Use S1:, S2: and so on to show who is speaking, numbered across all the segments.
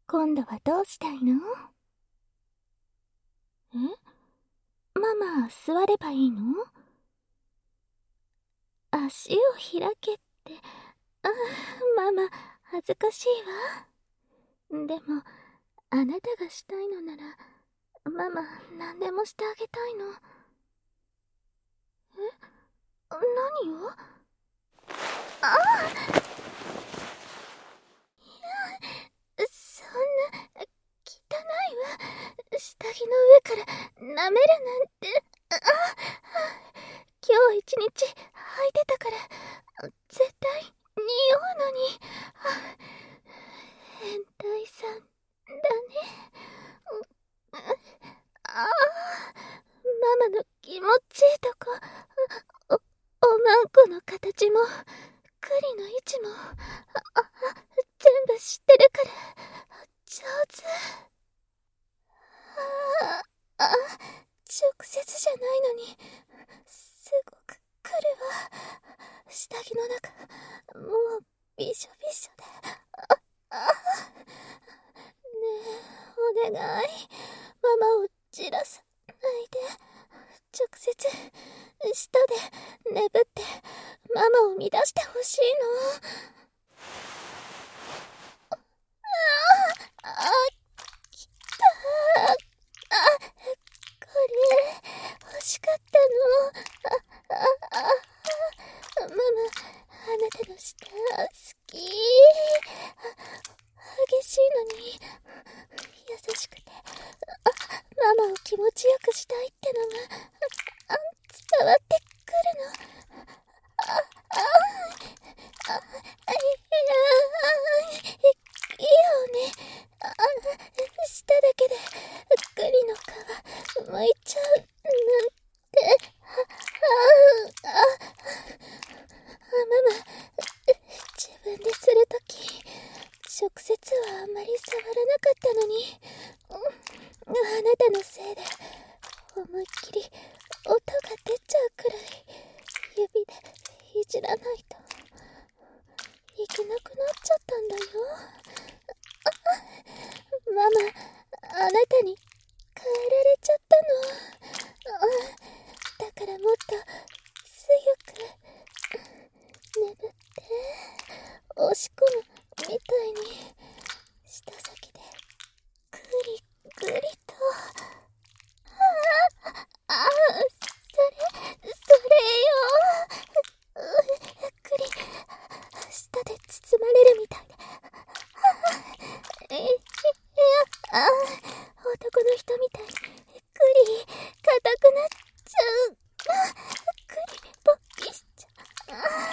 S1: 今度はどうしたいの？ママ、座ればいいの？足を開けって。ママ、恥ずかしいわ。でも、あなたがしたいのなら、ママ、何でもしてあげたいの。何を？そんな、汚いわ。下着の上から舐めるなんて。今日一日履いてたから、絶対匂うのに。変態さんだね。ママの気持ちいいとこ、おまんこの形も、栗の位置も、全部知ってるから、上手。直接じゃないのに、すごく来るわ。下着の中、もうびしょびしょで。ねえ、お願い。ママをじらさないで。直接、舌でねぶってママを乱してほしいの。きた。これ、欲しかったの。ママ、あなたの舌、好き。激しいのに、優しくて、ママを気持ちよくしたいってのが、伝わってくるの。いいよね。舌だけで、栗の皮、剥いちゃう、なんて。ママ、自分でするとき、直接はあまり触らなかったのに、あなたのせいで、思いっきり音が出ちゃうくらい、指でいじらないといけなくなっちゃったんだよ。ママ、あなたに変えられちゃったの。だからもっと強く眠って押し込むみたいに、舌先でグリグリと。それよ。グリ、舌で包まれるみたいで。男の人みたいにグリ硬くなっちゃう。グリ勃起しちゃ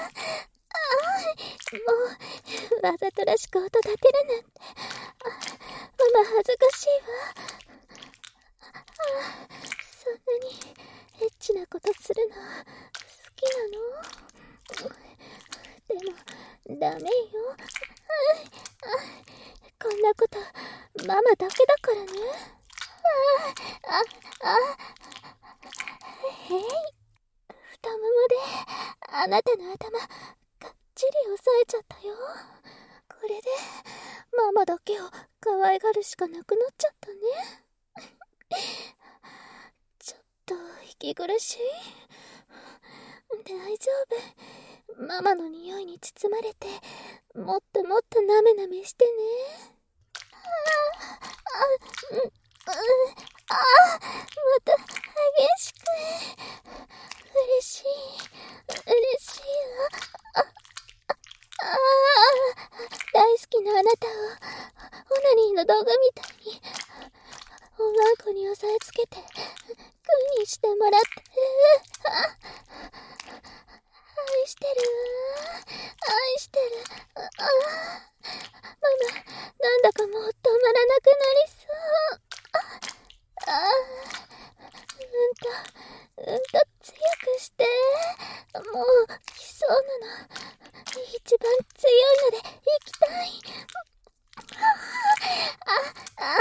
S1: う。もうわざとらしく音立てるなんて。ママ恥ずかしいわ。そんなにエッチなことするの好きなの？でもダメよ。こんなことママだけだからね。へい。太ももであなたの頭がっちり押さえちゃったよ。これでママだけを可愛がるしかなくなっちゃったね。ちょっと息苦しい？大丈夫。ママの匂いに包まれて、もっともっとなめなめしてね。また激しく。嬉しいわ。大好きなあなたをオナニーの道具みたいにおまんこに押さえつけてグーにしてもらってる。愛してるわ。愛してる。ママ、なんだかもう止まらなくなりそう。うんと強くして。もう来そうなの。一番強いので行きたい。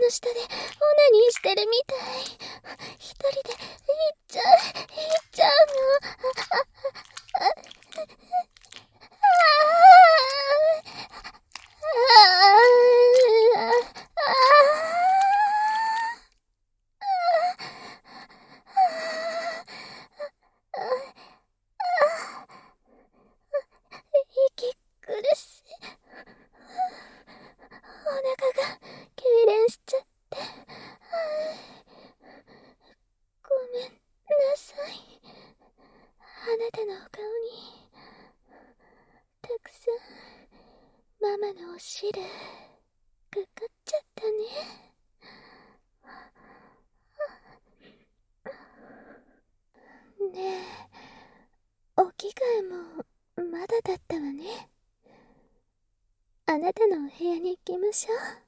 S1: の下でオナニーしてるみたい。一人で行っちゃう息苦しい。お腹が痙攣しちゃって。ごめんなさい。あなたのお顔にたくさんママのお汁かかっちゃったね。ねえ、お着替えもまだだったわね。あなたのお部屋に行きましょう。